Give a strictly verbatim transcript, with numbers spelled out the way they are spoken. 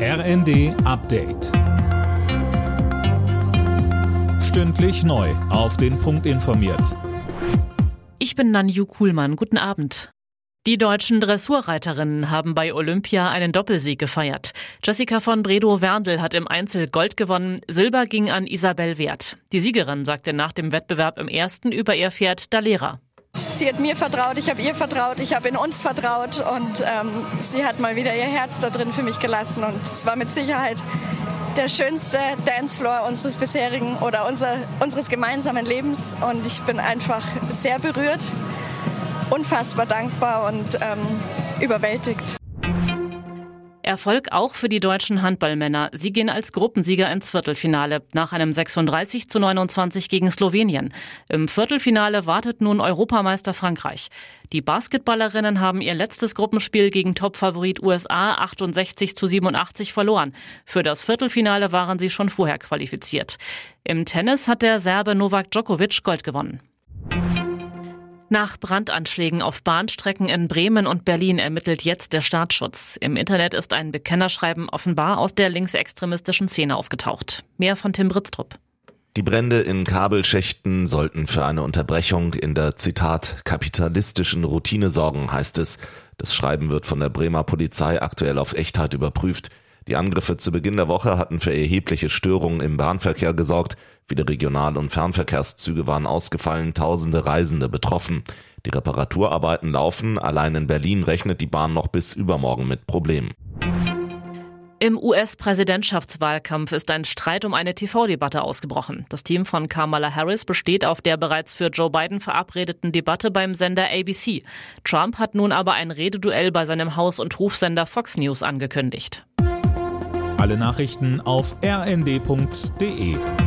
R N D Update. Stündlich neu auf den Punkt informiert. Ich bin Nanju Kuhlmann. Guten Abend. Die deutschen Dressurreiterinnen haben bei Olympia einen Doppelsieg gefeiert. Jessica von Bredow-Werndl hat im Einzel Gold gewonnen, Silber ging an Isabel Werth. Die Siegerin sagte nach dem Wettbewerb im ersten über ihr Pferd Dalera. Sie hat mir vertraut, ich habe ihr vertraut, ich habe in uns vertraut und ähm, sie hat mal wieder ihr Herz da drin für mich gelassen und es war mit Sicherheit der schönste Dancefloor unseres bisherigen oder unser, unseres gemeinsamen Lebens und ich bin einfach sehr berührt, unfassbar dankbar und ähm, überwältigt. Erfolg auch für die deutschen Handballmänner. Sie gehen als Gruppensieger ins Viertelfinale nach einem sechsunddreißig zu neunundzwanzig gegen Slowenien. Im Viertelfinale wartet nun Europameister Frankreich. Die Basketballerinnen haben ihr letztes Gruppenspiel gegen Topfavorit U S A achtundsechzig zu siebenundachtzig verloren. Für das Viertelfinale waren sie schon vorher qualifiziert. Im Tennis hat der Serbe Novak Djokovic Gold gewonnen. Nach Brandanschlägen auf Bahnstrecken in Bremen und Berlin ermittelt jetzt der Staatsschutz. Im Internet ist ein Bekennerschreiben offenbar aus der linksextremistischen Szene aufgetaucht. Mehr von Tim Britztrup. Die Brände in Kabelschächten sollten für eine Unterbrechung in der, Zitat, kapitalistischen Routine sorgen, heißt es. Das Schreiben wird von der Bremer Polizei aktuell auf Echtheit überprüft. Die Angriffe zu Beginn der Woche hatten für erhebliche Störungen im Bahnverkehr gesorgt. Viele Regional- und Fernverkehrszüge waren ausgefallen, tausende Reisende betroffen. Die Reparaturarbeiten laufen. Allein in Berlin rechnet die Bahn noch bis übermorgen mit Problemen. Im U S-Präsidentschaftswahlkampf ist ein Streit um eine T V-Debatte ausgebrochen. Das Team von Kamala Harris besteht auf der bereits für Joe Biden verabredeten Debatte beim Sender A B C. Trump hat nun aber ein Rededuell bei seinem Haus- und Rufsender Fox News angekündigt. Alle Nachrichten auf r n d punkt d e.